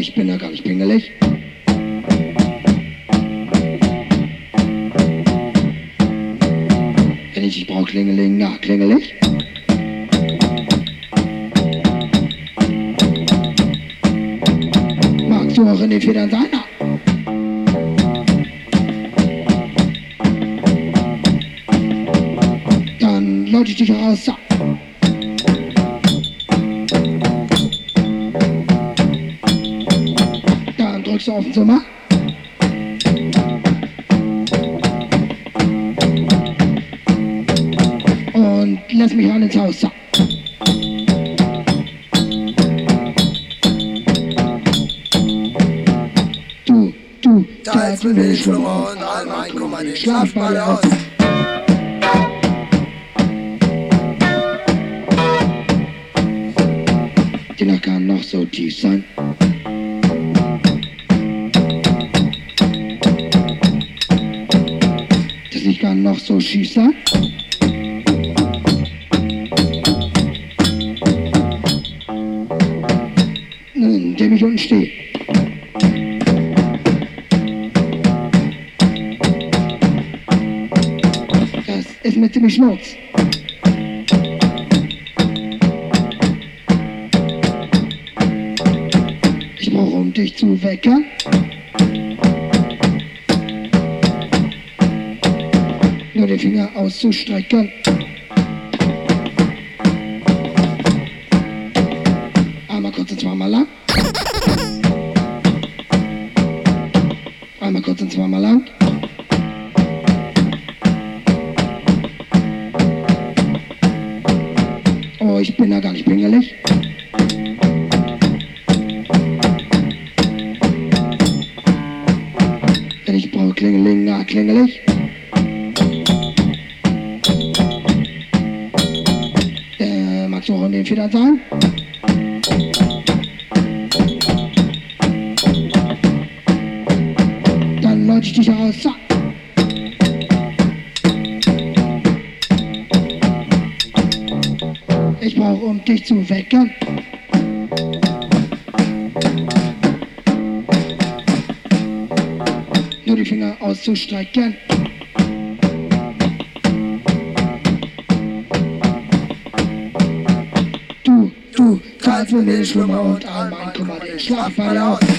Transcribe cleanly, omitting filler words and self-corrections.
ich bin da gar nicht pingelig. Wenn ich brauch Klingeling, na, klingelig. Magst du auch in den Federn sein? Na. Dann läute ich dich raus, so. Dann drückst du auf den Zimmer. Und lass mich ran ins Haus, so. Du, Teufel will Schlummer und all mein Kummer, den Schlaf bei dir aus. Die Nacht kann noch so tief sein. Das Licht kann noch so schief sein. Indem ich unten stehe. Das ist mir ziemlich schnurz. Ich brauche, um dich zu wecken, nur den Finger auszustrecken. Einmal kurz und zweimal lang. Einmal kurz und zweimal lang. Oh, ich bin da gar nicht pingelig. Wenn ich brauche Klingeling, na, klingelig. Magst du auch in den Federn sein? Dann läute ich dich aus, so. Ich brauche, um dich zu wecken, nur die Finger auszustrecken. Du, Teufel will Schlummer und all mein Kummer, den Schlaf bei dir aus.